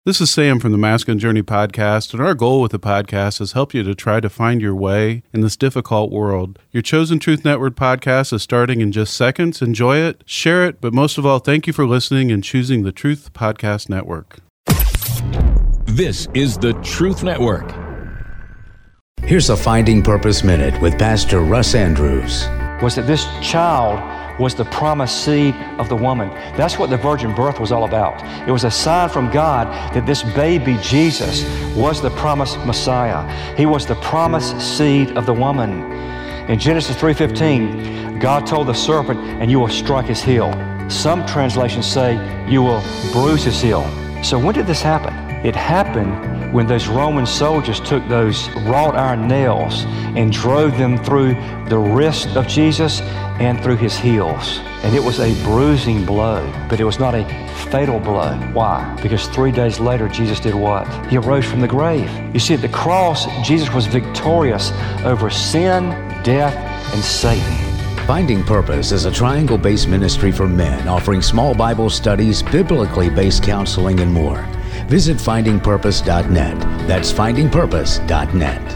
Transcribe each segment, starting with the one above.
This is Sam from the Masculine Journey podcast, and our goal with the podcast is help you to try to find your way in this difficult world. Your Chosen Truth Network podcast is starting in just seconds. Enjoy it, share it, but most of all, thank you for listening and choosing the Truth Podcast Network. This is the Truth Network. Here's a Finding Purpose Minute with Pastor Russ Andrews. Was that this child was the promised seed of the woman. That's what the virgin birth was all about. It was a sign from God that this baby Jesus was the promised Messiah. He was the promised seed of the woman. In Genesis 3:15, God told the serpent, "And you will strike his heel." Some translations say, "You will bruise his heel." So when did this happen? It happened when those Roman soldiers took those wrought iron nails and drove them through the wrist of Jesus and through his heels. And it was a bruising blow, but it was not a fatal blow. Why? Because 3 days later, Jesus did what? He arose from the grave. You see, at the cross, Jesus was victorious over sin, death, and Satan. Finding Purpose is a triangle-based ministry for men offering small Bible studies, biblically based counseling, and more. Visit findingpurpose.net. That's findingpurpose.net.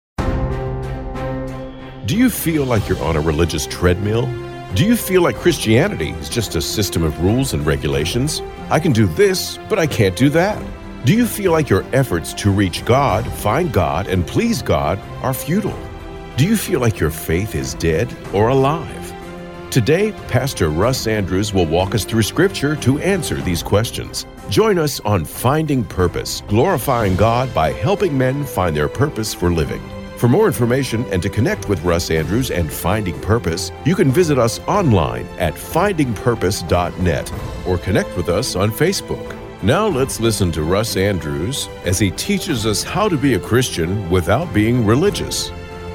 Do you feel like you're on a religious treadmill? Do you feel like Christianity is just a system of rules and regulations? I can do this, but I can't do that. Do you feel like your efforts to reach God, find God, and please God are futile? Do you feel like your faith is dead or alive? Today, Pastor Russ Andrews will walk us through Scripture to answer these questions. Join us on Finding Purpose, glorifying God by helping men find their purpose for living. For more information and to connect with Russ Andrews and Finding Purpose, you can visit us online at findingpurpose.net or connect with us on Facebook. Now let's listen to Russ Andrews as he teaches us how to be a Christian without being religious.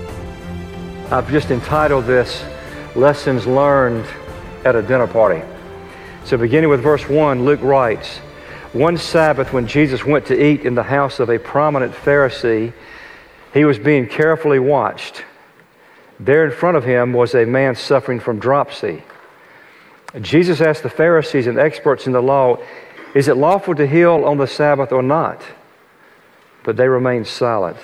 I've just entitled this, Lessons Learned at a Dinner Party. So beginning with verse 1, Luke writes, "One Sabbath when Jesus went to eat in the house of a prominent Pharisee, he was being carefully watched. There in front of him was a man suffering from dropsy. Jesus asked the Pharisees and experts in the law, 'Is it lawful to heal on the Sabbath or not?' But they remained silent.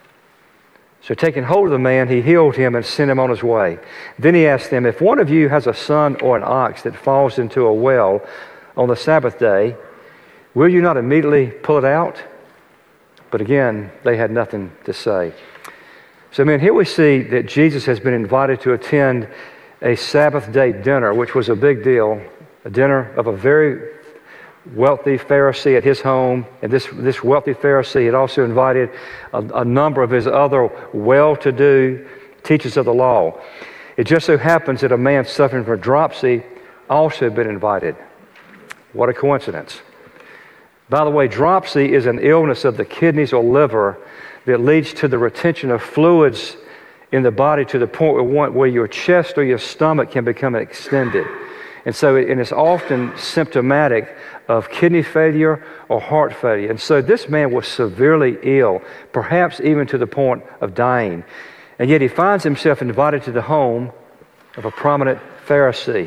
So taking hold of the man, he healed him and sent him on his way. Then he asked them, 'If one of you has a son or an ox that falls into a well on the Sabbath day, will you not immediately pull it out?' But again, they had nothing to say." So, here we see that Jesus has been invited to attend a Sabbath day dinner, which was a big deal, a dinner of a very wealthy Pharisee at his home. And this wealthy Pharisee had also invited a number of his other well-to-do teachers of the law. It just so happens that a man suffering from dropsy also had been invited. What a coincidence. By the way, dropsy is an illness of the kidneys or liver that leads to the retention of fluids in the body to the point where your chest or your stomach can become extended. And it's often symptomatic of kidney failure or heart failure. And so this man was severely ill, perhaps even to the point of dying. And yet he finds himself invited to the home of a prominent Pharisee.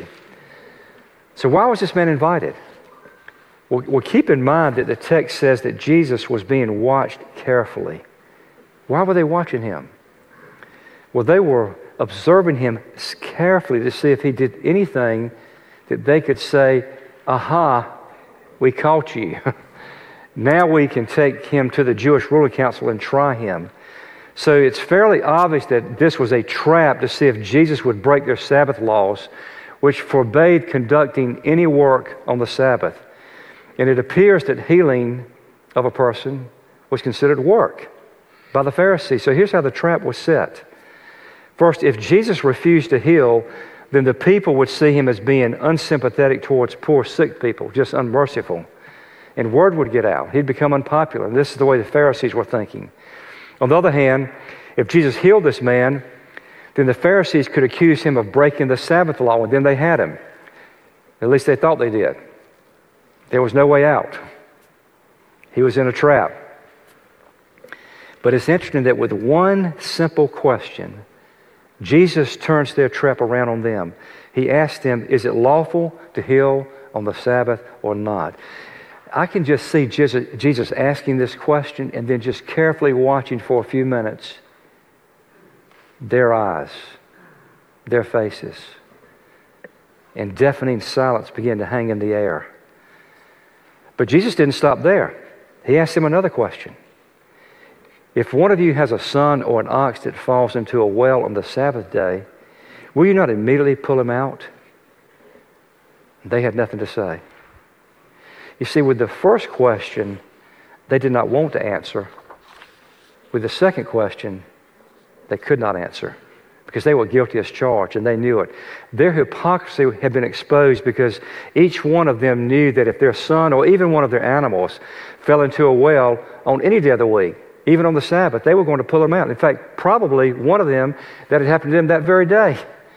So why was this man invited? Well, keep in mind that the text says that Jesus was being watched carefully. Why were they watching him? Well, they were observing him carefully to see if he did anything that they could say, "Aha, we caught you. Now we can take him to the Jewish ruling council and try him." So it's fairly obvious that this was a trap to see if Jesus would break their Sabbath laws, which forbade conducting any work on the Sabbath. And it appears that healing of a person was considered work by the Pharisees. So here's how the trap was set. First, if Jesus refused to heal, then the people would see him as being unsympathetic towards poor, sick people, just unmerciful. And word would get out. He'd become unpopular. And this is the way the Pharisees were thinking. On the other hand, if Jesus healed this man, then the Pharisees could accuse him of breaking the Sabbath law, and then they had him. At least they thought they did. There was no way out. He was in a trap. But it's interesting that with one simple question, Jesus turns their trap around on them. He asked them, "Is it lawful to heal on the Sabbath or not?" I can just see Jesus asking this question and then just carefully watching for a few minutes their eyes, their faces, and deafening silence begin to hang in the air. But Jesus didn't stop there. He asked him another question. If one of you has a son or an ox that falls into a well on the Sabbath day, will you not immediately pull him out? They had nothing to say. You see, with the first question, they did not want to answer. With the second question, they could not answer because they were guilty as charged and they knew it. Their hypocrisy had been exposed because each one of them knew that if their son or even one of their animals fell into a well on any day of the week, even on the Sabbath, they were going to pull them out. In fact, probably one of them, that had happened to them that very day.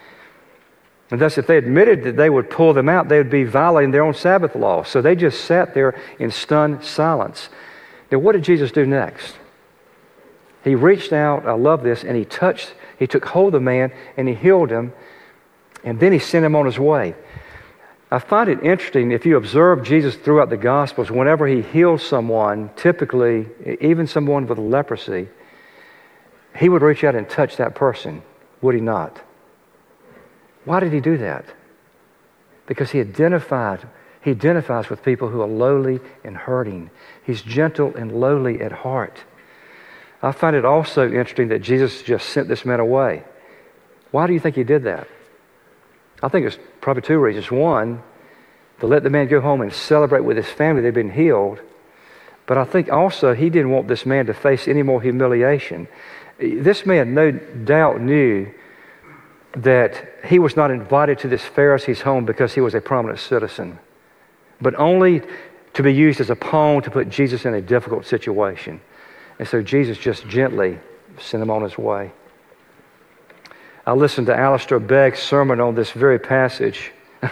And thus, if they admitted that they would pull them out, they would be violating their own Sabbath law. So they just sat there in stunned silence. Now, what did Jesus do next? He reached out, I love this, and he took hold of the man and he healed him, and then he sent him on his way. I find it interesting, if you observe Jesus throughout the Gospels, whenever he heals someone, typically, even someone with leprosy, he would reach out and touch that person, would he not? Why did he do that? Because he identifies with people who are lowly and hurting. He's gentle and lowly at heart. I find it also interesting that Jesus just sent this man away. Why do you think he did that? I think it's probably two reasons. One, to let the man go home and celebrate with his family they've been healed. But I think also he didn't want this man to face any more humiliation. This man no doubt knew that he was not invited to this Pharisee's home because he was a prominent citizen, but only to be used as a pawn to put Jesus in a difficult situation. And so Jesus just gently sent him on his way. I listened to Alistair Begg's sermon on this very passage,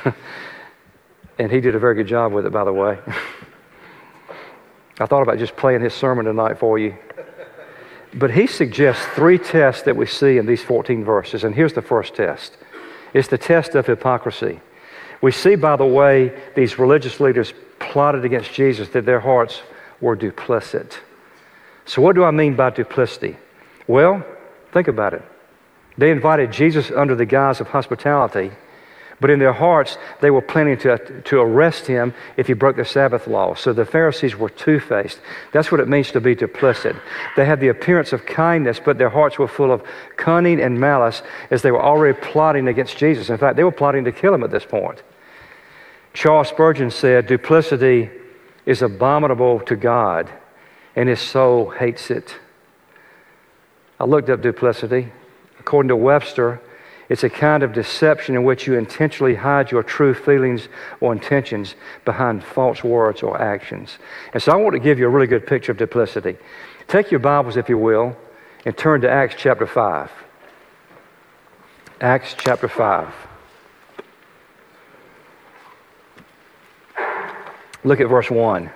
and he did a very good job with it, by the way. I thought about just playing his sermon tonight for you. But he suggests 3 tests that we see in these 14 verses, and here's the first test. It's the test of hypocrisy. We see, by the way, these religious leaders plotted against Jesus that their hearts were duplicit. So what do I mean by duplicity? Well, think about it. They invited Jesus under the guise of hospitality, but in their hearts, they were planning to arrest him if he broke the Sabbath law. So the Pharisees were two-faced. That's what it means to be duplicit. They had the appearance of kindness, but their hearts were full of cunning and malice as they were already plotting against Jesus. In fact, they were plotting to kill him at this point. Charles Spurgeon said, "Duplicity is abominable to God, and his soul hates it." I looked up duplicity. According to Webster, it's a kind of deception in which you intentionally hide your true feelings or intentions behind false words or actions. And so I want to give you a really good picture of duplicity. Take your Bibles, if you will, and turn to Acts chapter 5. Acts chapter 5. Look at verse 1.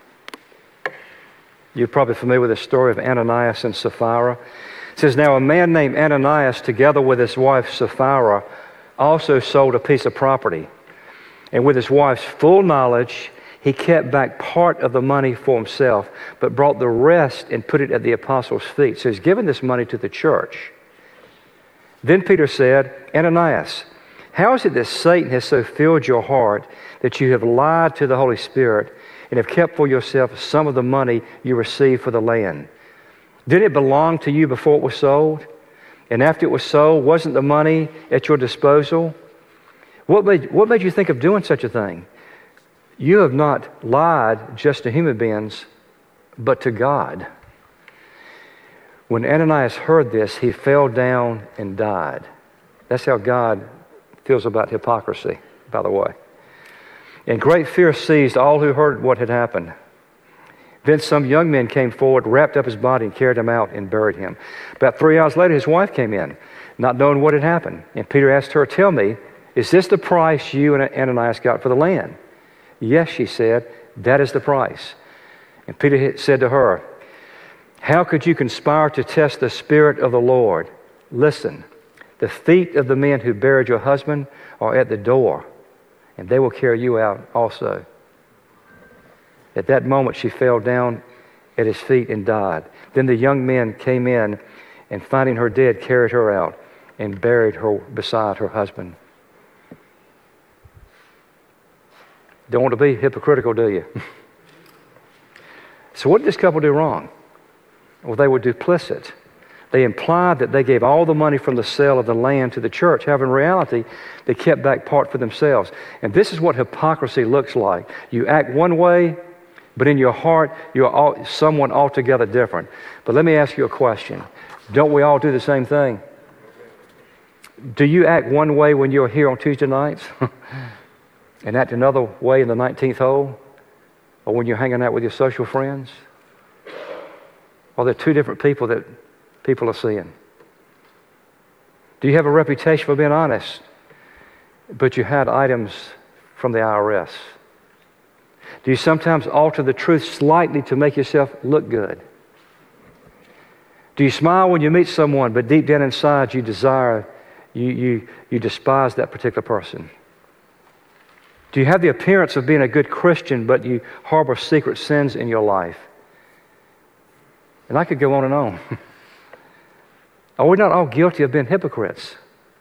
You're probably familiar with the story of Ananias and Sapphira. It says, "Now a man named Ananias, together with his wife Sapphira, also sold a piece of property. And with his wife's full knowledge, he kept back part of the money for himself, but brought the rest and put it at the apostles' feet." So he's given this money to the church. Then Peter said, "Ananias, how is it that Satan has so filled your heart that you have lied to the Holy Spirit and have kept for yourself some of the money you received for the land? Didn't it belong to you before it was sold? And after it was sold, wasn't the money at your disposal? What made you think of doing such a thing? You have not lied just to human beings, but to God." When Ananias heard this, he fell down and died. That's how God feels about hypocrisy, by the way. And great fear seized all who heard what had happened. Then some young men came forward, wrapped up his body, and carried him out and buried him. About 3 hours later, his wife came in, not knowing what had happened. And Peter asked her, "Tell me, is this the price you and Ananias got for the land?" "Yes," she said, "that is the price." And Peter said to her, "How could you conspire to test the Spirit of the Lord? Listen, the feet of the men who buried your husband are at the door, and they will carry you out also." At that moment, she fell down at his feet and died. Then the young men came in and, finding her dead, carried her out and buried her beside her husband. Don't want to be hypocritical, do you? So what did this couple do wrong? Well, they were duplicit. They implied that they gave all the money from the sale of the land to the church. However, in reality, they kept back part for themselves. And this is what hypocrisy looks like. You act one way, but in your heart, you're someone altogether different. But let me ask you a question. Don't we all do the same thing? Do you act one way when you're here on Tuesday nights and act another way in the 19th hole? Or when you're hanging out with your social friends? Are there two different people that people are seeing? Do you have a reputation for being honest, but you had items from the IRS? Do you sometimes alter the truth slightly to make yourself look good? Do you smile when you meet someone, but deep down inside you despise that particular person? Do you have the appearance of being a good Christian, but you harbor secret sins in your life? And I could go on and on. Are we not all guilty of being hypocrites?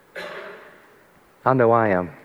I know I am.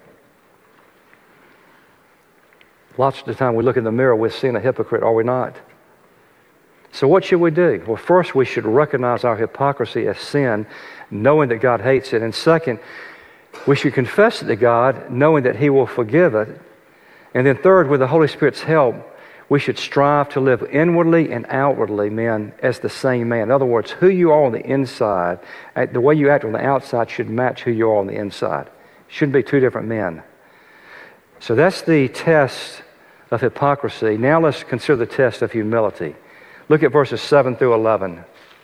Lots of the time we look in the mirror, we're seeing a hypocrite, are we not? So what should we do? Well, first we should recognize our hypocrisy as sin, knowing that God hates it. And second, we should confess it to God, knowing that He will forgive it. And then third, with the Holy Spirit's help, we should strive to live inwardly and outwardly, men, as the same man. In other words, who you are on the inside, the way you act on the outside should match who you are on the inside. It shouldn't be two different men. So that's the test of hypocrisy. Now let's consider the test of humility. Look at verses 7 through 11.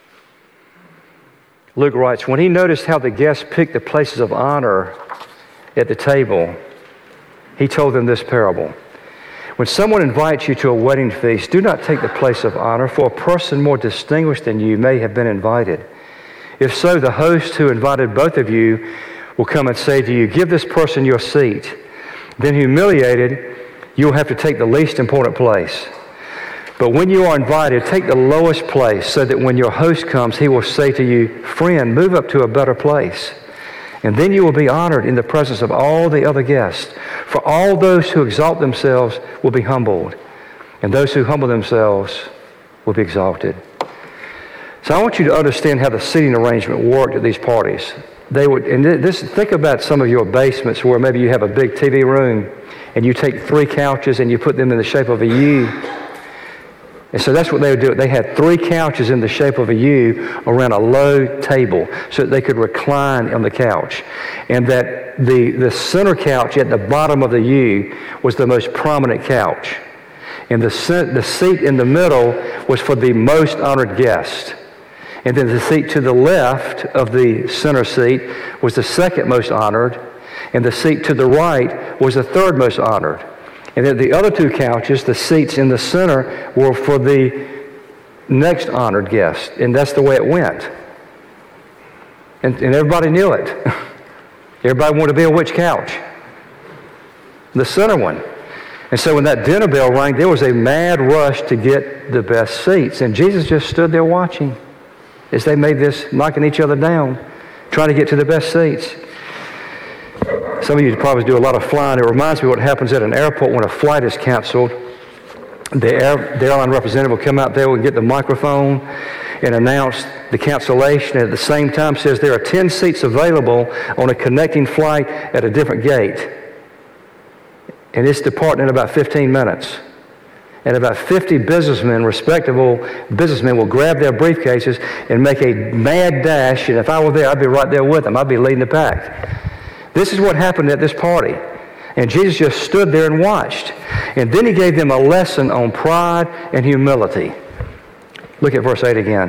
Luke writes, when he noticed how the guests picked the places of honor at the table, he told them this parable. When someone invites you to a wedding feast, do not take the place of honor, for a person more distinguished than you may have been invited. If so, the host who invited both of you will come and say to you, give this person your seat. Then humiliated, you will have to take the least important place. But when you are invited, take the lowest place, so that when your host comes, he will say to you, friend, move up to a better place. And then you will be honored in the presence of all the other guests. For all those who exalt themselves will be humbled, and those who humble themselves will be exalted. So I want you to understand how the seating arrangement worked at these parties. Think about some of your basements where maybe you have a big TV room, and you take 3 couches and you put them in the shape of a U. And so that's what they would do. They had 3 couches in the shape of a U around a low table so that they could recline on the couch. And that the center couch at the bottom of the U was the most prominent couch. And the seat in the middle was for the most honored guest. And then the seat to the left of the center seat was the second most honored. And the seat to the right was the third most honored. And then the other 2 couches, the seats in the center, were for the next honored guest. And that's the way it went. And everybody knew it. Everybody wanted to be on which couch? The center one. And so when that dinner bell rang, there was a mad rush to get the best seats. And Jesus just stood there watching as they made this, knocking each other down, trying to get to the best seats. Some of you probably do a lot of flying. It reminds me of what happens at an airport when a flight is canceled. The airline representative will come out there and get the microphone and announce the cancellation, and at the same time says there are 10 seats available on a connecting flight at a different gate. And it's departing in about 15 minutes. And about 50 respectable businessmen will grab their briefcases and make a mad dash, and if I were there, I'd be right there with them. I'd be leading the pack. This is what happened at this party. And Jesus just stood there and watched. And then he gave them a lesson on pride and humility. Look at verse 8 again.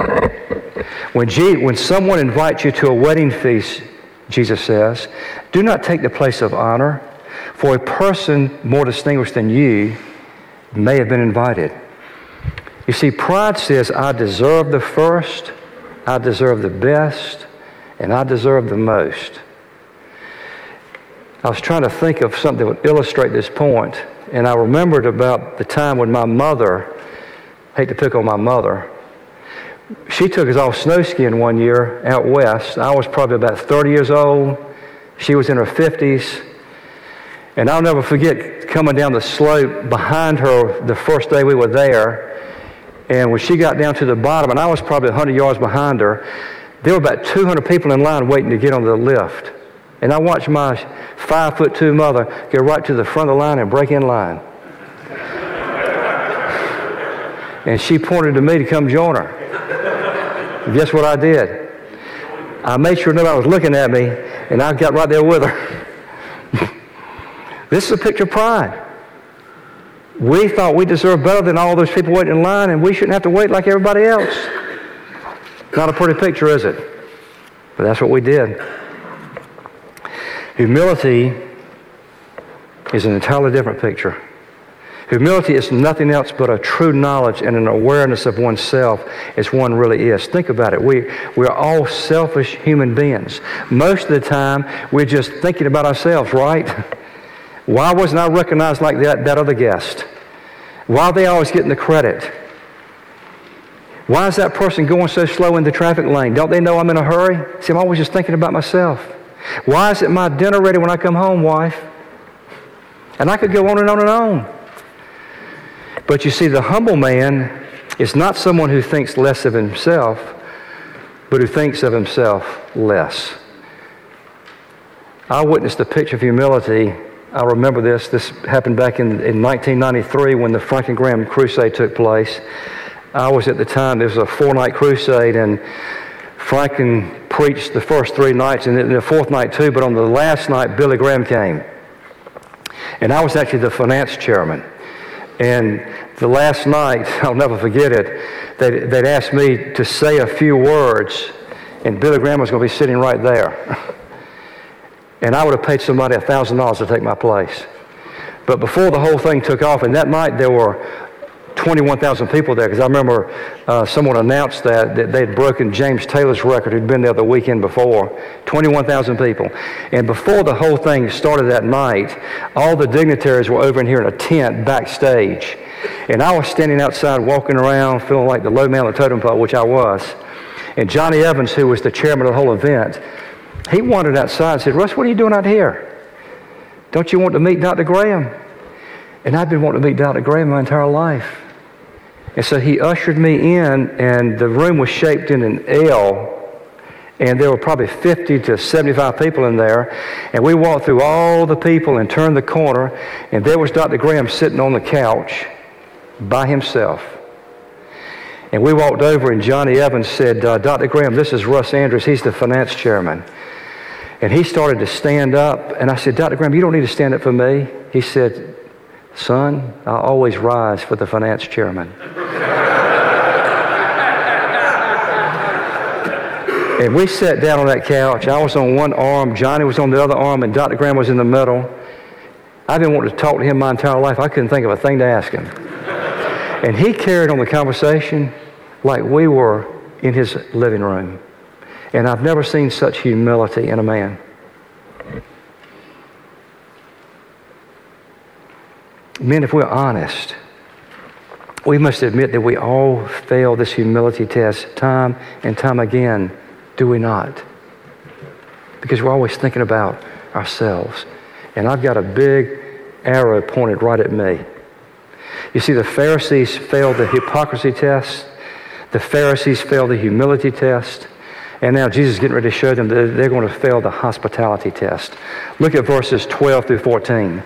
When someone invites you to a wedding feast, Jesus says, do not take the place of honor, for a person more distinguished than you may have been invited. You see, pride says, I deserve the first, I deserve the best, and I deserve the most. I was trying to think of something that would illustrate this point, and I remembered about the time when my mother, I hate to pick on my mother, she took us all snow skiing one year out west. I was probably about 30 years old. She was in her 50s. And I'll never forget coming down the slope behind her the first day we were there. And when she got down to the bottom, and I was probably 100 yards behind her, there were about 200 people in line waiting to get on the lift. And I watched my 5'2" mother go right to the front of the line and break in line. And she pointed to me to come join her. And guess what I did? I made sure nobody was looking at me, and I got right there with her. This is a picture of pride. We thought we deserved better than all those people waiting in line, and we shouldn't have to wait like everybody else. Not a pretty picture, is it? But that's what we did. Humility is an entirely different picture. Humility is nothing else but a true knowledge and an awareness of oneself as one really is. Think about it. We're all selfish human beings. Most of the time, we're just thinking about ourselves, right? Why wasn't I recognized like that other guest? Why are they always getting the credit? Why is that person going so slow in the traffic lane? Don't they know I'm in a hurry? See, I'm always just thinking about myself. Why isn't my dinner ready when I come home, wife? And I could go on and on and on. But you see, the humble man is not someone who thinks less of himself, but who thinks of himself less. I witnessed a picture of humility. I remember this. This happened back in 1993 when the Franklin Graham Crusade took place. I was at the time, there was a 4-night crusade, and Franklin preached the first 3 nights, and the fourth night too, but on the last night, Billy Graham came. And I was actually the finance chairman. And the last night, I'll never forget it, they'd asked me to say a few words, and Billy Graham was going to be sitting right there. And I would have paid somebody $1,000 to take my place. But before the whole thing took off, and that night there were 21,000 people there, because I remember someone announced that they'd broken James Taylor's record, who'd been there the weekend before. 21,000 people. And before the whole thing started that night, all the dignitaries were over in here in a tent backstage. And I was standing outside walking around feeling like the low man on the totem pole, which I was. And Johnny Evans, who was the chairman of the whole event, he wandered outside and said, "Russ, what are you doing out here? Don't you want to meet Dr. Graham?" And I've been wanting to meet Dr. Graham my entire life. And so he ushered me in, and the room was shaped in an L, and there were probably 50 to 75 people in there. And we walked through all the people and turned the corner, and there was Dr. Graham sitting on the couch by himself. And we walked over, and Johnny Evans said, "Dr. Graham, this is Russ Andrews. He's the finance chairman." And he started to stand up, and I said, "Dr. Graham, you don't need to stand up for me." He said, "Son, I always rise for the finance chairman." And we sat down on that couch. I was on one arm, Johnny was on the other arm, and Dr. Graham was in the middle. I've been wanting to talk to him my entire life. I couldn't think of a thing to ask him. And he carried on the conversation like we were in his living room. And I've never seen such humility in a man. Men, if we're honest, we must admit that we all fail this humility test time and time again, do we not? Because we're always thinking about ourselves. And I've got a big arrow pointed right at me. You see, the Pharisees failed the hypocrisy test. The Pharisees failed the humility test. And now Jesus is getting ready to show them that they're going to fail the hospitality test. Look at verses 12 through 14.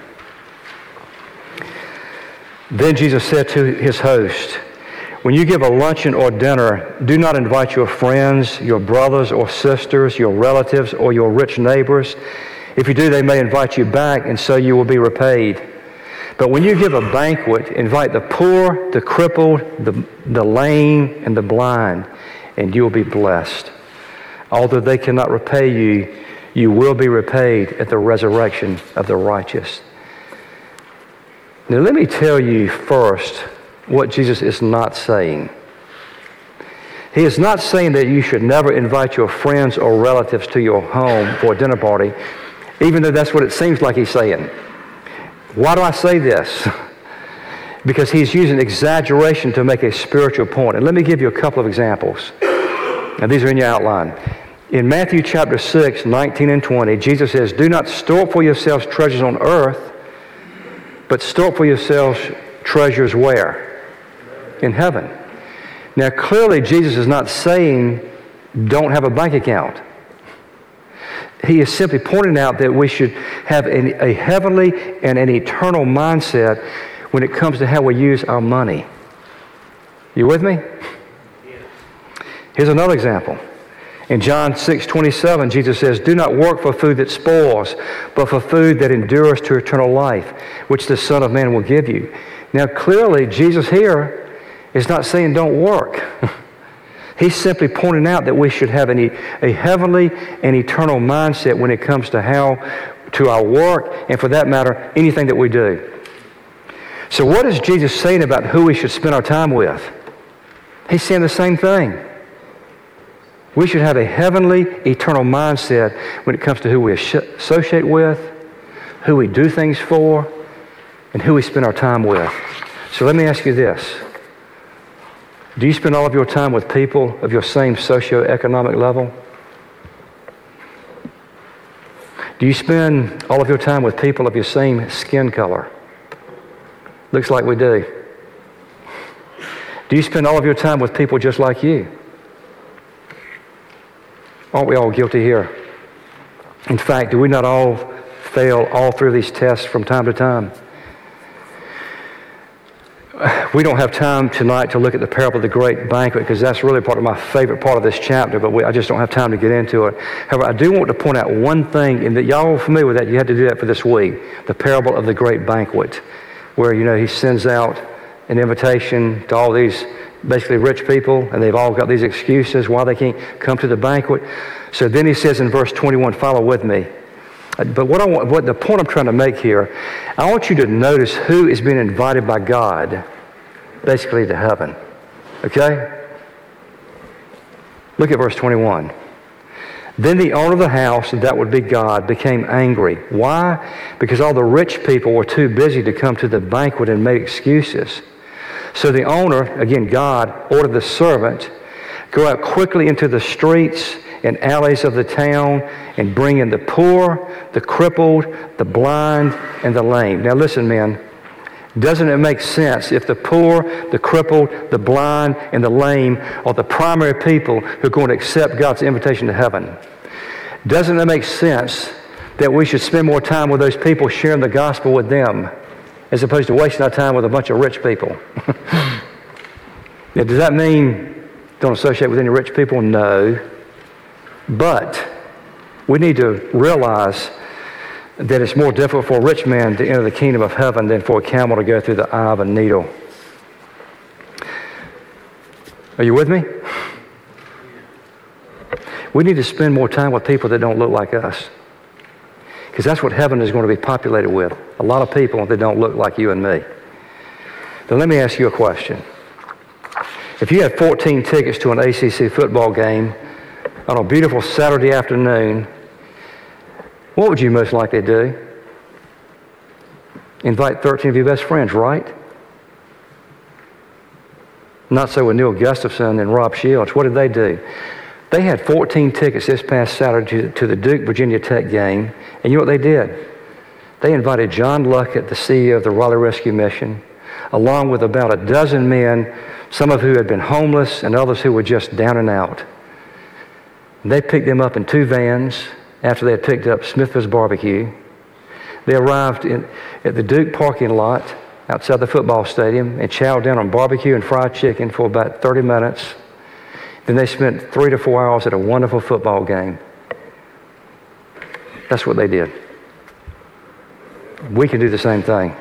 Then Jesus said to his host, "When you give a luncheon or dinner, do not invite your friends, your brothers or sisters, your relatives, or your rich neighbors. If you do, they may invite you back, and so you will be repaid. But when you give a banquet, invite the poor, the crippled, the lame, and the blind, and you will be blessed. Although they cannot repay you, you will be repaid at the resurrection of the righteous." Now let me tell you first what Jesus is not saying. He is not saying that you should never invite your friends or relatives to your home for a dinner party even though that's what it seems like he's saying. Why do I say this? Because he's using exaggeration to make a spiritual point. And let me give you a couple of examples. Now, these are in your outline. In Matthew chapter 6, 19 and 20, Jesus says, "Do not store up for yourselves treasures on earth, but store up for yourselves treasures where? In heaven." Now, clearly, Jesus is not saying don't have a bank account. He is simply pointing out that we should have a heavenly and an eternal mindset when it comes to how we use our money. You with me? Here's another example. In John 6:27, Jesus says, "Do not work for food that spoils, but for food that endures to eternal life, which the Son of Man will give you." Now, clearly, Jesus here is not saying don't work. He's simply pointing out that we should have a heavenly and eternal mindset when it comes to our work, and for that matter, anything that we do. So what is Jesus saying about who we should spend our time with? He's saying the same thing. We should have a heavenly, eternal mindset when it comes to who we associate with, who we do things for, and who we spend our time with. So let me ask you this. Do you spend all of your time with people of your same socioeconomic level? Do you spend all of your time with people of your same skin color? Looks like we do. Do you spend all of your time with people just like you? Aren't we all guilty here? In fact, do we not all fail all three of these tests from time to time? We don't have time tonight to look at the parable of the great banquet because that's really part of my favorite part of this chapter, but I just don't have time to get into it. However, I do want to point out one thing, and that y'all are familiar with that. You had to do that for this week. The parable of the great banquet, where, he sends out an invitation to all these basically rich people, and they've all got these excuses why they can't come to the banquet. So then he says in verse 21, follow with me. But what the point I'm trying to make here, I want you to notice who is being invited by God, basically to heaven. Okay? Look at verse 21. Then the owner of the house, that would be God, became angry. Why? Because all the rich people were too busy to come to the banquet and made excuses. So the owner, again God, ordered the servant, go out quickly into the streets and alleys of the town and bring in the poor, the crippled, the blind, and the lame. Now listen, men. Doesn't it make sense if the poor, the crippled, the blind, and the lame are the primary people who are going to accept God's invitation to heaven? Doesn't it make sense that we should spend more time with those people sharing the gospel with them as opposed to wasting our time with a bunch of rich people? Now, does that mean don't associate with any rich people? No. But we need to realize that it's more difficult for a rich man to enter the kingdom of heaven than for a camel to go through the eye of a needle. Are you with me? We need to spend more time with people that don't look like us. Because that's what heaven is going to be populated with. A lot of people that don't look like you and me. Now let me ask you a question. If you had 14 tickets to an ACC football game on a beautiful Saturday afternoon, what would you most likely do? Invite 13 of your best friends, right? Not so with Neil Gustafson and Rob Shields. What did they do? They had 14 tickets this past Saturday to the Duke Virginia Tech game, and you know what they did? They invited John Luckett, the CEO of the Raleigh Rescue Mission, along with about a dozen men, some of who had been homeless and others who were just down and out. They picked them up in 2 vans after they had picked up Smithfield's Barbecue. They arrived at the Duke parking lot outside the football stadium and chowed down on barbecue and fried chicken for about 30 minutes. Then they spent 3 to 4 hours at a wonderful football game. That's what they did. We can do the same thing.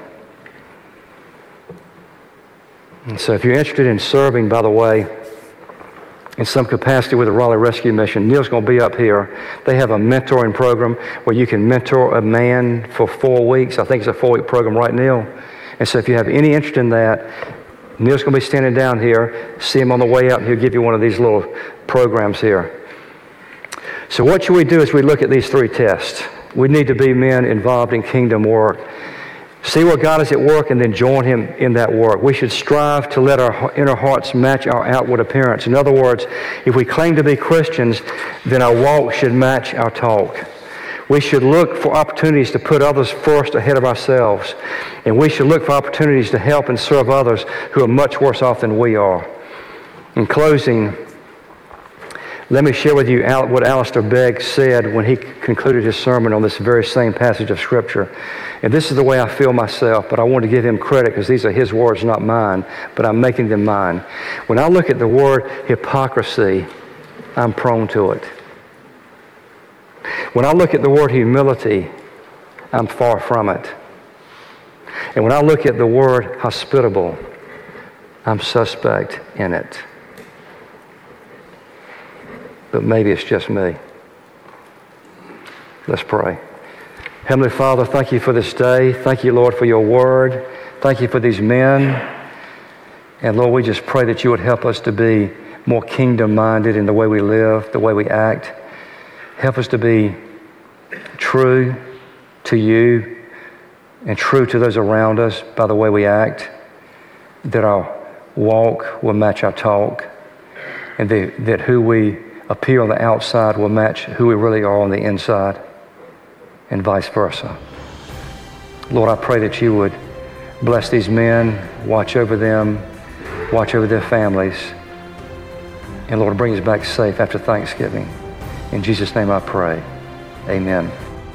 And so if you're interested in serving, by the way, in some capacity with the Raleigh Rescue Mission, Neil's going to be up here. They have a mentoring program where you can mentor a man for 4 weeks. I think it's a 4-week program, right, Neil? And so if you have any interest in that, Neil's going to be standing down here. See him on the way out, and he'll give you one of these little programs here. So what should we do as we look at these 3 tests? We need to be men involved in kingdom work. See where God is at work and then join Him in that work. We should strive to let our inner hearts match our outward appearance. In other words, if we claim to be Christians, then our walk should match our talk. We should look for opportunities to put others first ahead of ourselves. And we should look for opportunities to help and serve others who are much worse off than we are. In closing, let me share with you what Alistair Begg said when he concluded his sermon on this very same passage of Scripture. And this is the way I feel myself, but I want to give him credit because these are his words, not mine, but I'm making them mine. When I look at the word hypocrisy, I'm prone to it. When I look at the word humility, I'm far from it. And when I look at the word hospitable, I'm suspect in it. But maybe it's just me. Let's pray. Heavenly Father, thank you for this day. Thank you, Lord, for your word. Thank you for these men. And Lord, we just pray that you would help us to be more kingdom-minded in the way we live, the way we act. Help us to be true to you and true to those around us by the way we act, that our walk will match our talk, and that who we appear on the outside will match who we really are on the inside, and vice versa. Lord, I pray that you would bless these men, watch over them, watch over their families, and Lord, bring us back safe after Thanksgiving. In Jesus' name I pray. Amen.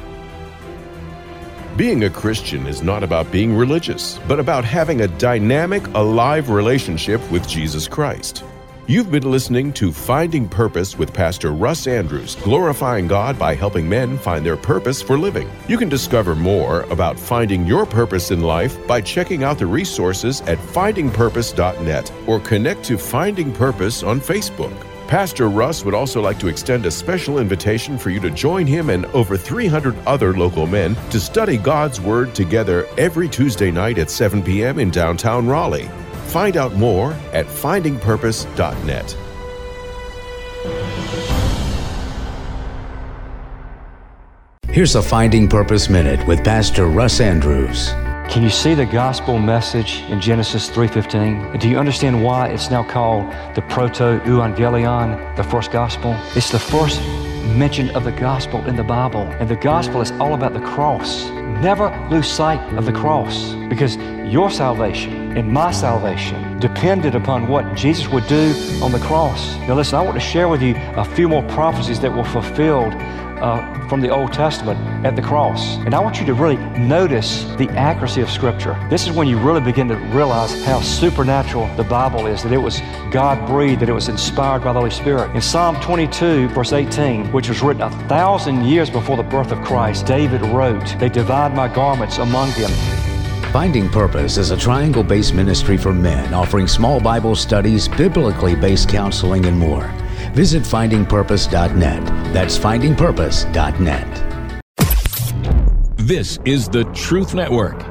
Being a Christian is not about being religious, but about having a dynamic, alive relationship with Jesus Christ. You've been listening to Finding Purpose with Pastor Russ Andrews, glorifying God by helping men find their purpose for living. You can discover more about finding your purpose in life by checking out the resources at findingpurpose.net or connect to Finding Purpose on Facebook. Pastor Russ would also like to extend a special invitation for you to join him and over 300 other local men to study God's Word together every Tuesday night at 7 p.m. in downtown Raleigh. Find out more at findingpurpose.net. Here's a Finding Purpose Minute with Pastor Russ Andrews. Can you see the gospel message in Genesis 3:15? Do you understand why it's now called the Proto-Evangelion, the first gospel? It's the first mention of the gospel in the Bible. And the gospel is all about the cross. Never lose sight of the cross, because your salvation and my salvation depended upon what Jesus would do on the cross. Now listen, I want to share with you a few more prophecies that were fulfilled from the Old Testament at the cross. And I want you to really notice the accuracy of Scripture. This is when you really begin to realize how supernatural the Bible is, that it was God-breathed, that it was inspired by the Holy Spirit. In Psalm 22, verse 18, which was written 1,000 years before the birth of Christ, David wrote, "They divide my garments among them." Finding Purpose is a triangle-based ministry for men offering small Bible studies, biblically based counseling, and more. Visit findingpurpose.net. That's findingpurpose.net. This is the Truth Network.